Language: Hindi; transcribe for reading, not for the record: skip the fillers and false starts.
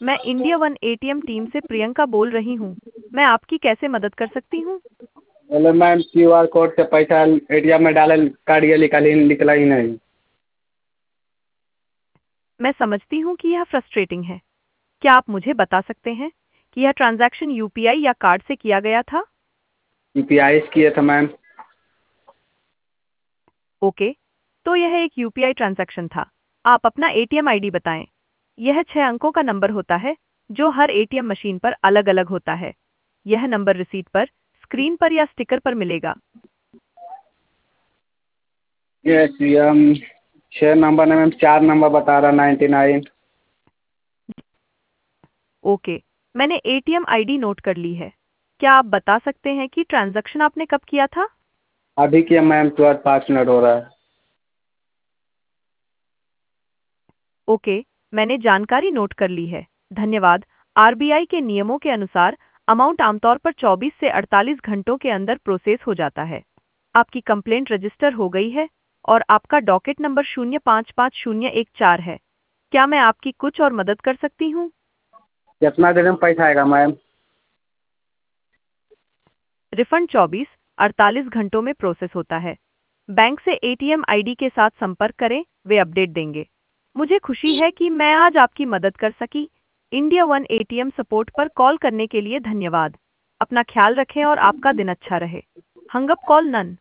मैं इंडिया वन एटीएम टीम से प्रियंका बोल रही हूँ। मैं आपकी कैसे मदद कर सकती हूँ? बोले मैम क्यूआर कोड से पैसा एटीएम में डाले काट गया निकला ही नहीं। मैं समझती हूँ कि यह फ्रस्ट्रेटिंग है। क्या आप मुझे बता सकते हैं कि यह ट्रांजैक्शन यूपीआई या कार्ड से किया गया था? यूपीआई से किया था मैम। ओके, तो यह एक यूपीआई ट्रांजैक्शन था। आप अपना एटीएम आईडी बताएं। यह 6 अंकों का नंबर होता है जो हर एटीएम मशीन पर अलग अलग होता है। यह नंबर रिसीट पर, स्क्रीन पर या स्टिकर पर मिलेगा। ये एटीएम 6 नंबर है मैम, 4 नंबर बता रहा 99। ओके, मैंने एटीएम आईडी नोट कर ली है। क्या आप बता सकते हैं कि ट्रांजैक्शन आपने कब किया था? अभी किया मैम, तुरंत 5 मिनट हो रहा है। ओके, मैंने जानकारी नोट कर ली है। धन्यवाद। आरबीआई के नियमों के अनुसार अमाउंट आमतौर पर 24 से 48 घंटों के अंदर प्रोसेस हो जाता है। आपकी कंप्लेंट रजिस्टर हो गई है और आपका डॉकेट नंबर 055014 है। क्या मैं आपकी कुछ और मदद कर सकती हूँ? कितना देर में पैसा आएगा मैम? रिफंड 24-48 घंटों में प्रोसेस होता है। बैंक से एटीएम आईडी के साथ संपर्क करें, वे अपडेट देंगे। मुझे खुशी है कि मैं आज आपकी मदद कर सकी। इंडिया वन एटीएम सपोर्ट पर कॉल करने के लिए धन्यवाद। अपना ख्याल रखें और आपका दिन अच्छा रहे। Hang up call none.